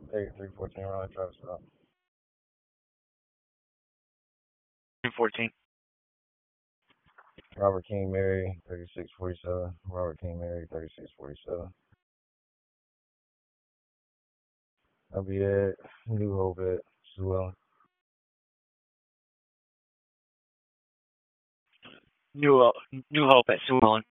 314 Raleigh Drive stop. 214. Robert King Mary 3647. Robert King Mary 3647. I'll be at New Hope at Sewell. New Hope at Sewellen.